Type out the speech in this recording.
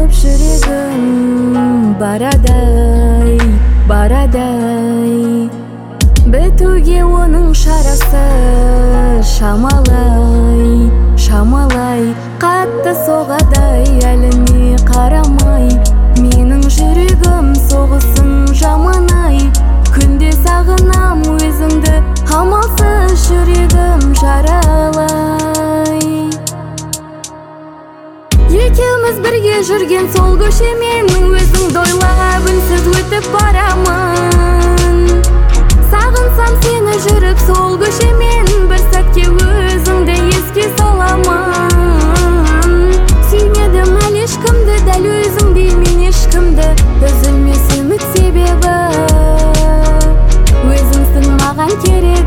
болып жүрегім барадай, барадай. Бітуге оның шарасы шамалай, шамалай. Қатты соғадай әліне қарамай, менің жүрегім соғысын жаманай. Күнде сағынам өзіңді, амалсыз жүрегім жаралай. Екеуміз бірге жүрген сол көшемен өзіңді ойлап үнсіз өтіп барамын. Сағынсам сені жүріп сол көшемен бір сәтке өзіңді еске саламын. Сүймедім әлі ешкімді, дәл өзіңдей мен ешкімді. Үзілмес үміт себебі өзіңсің маған керек.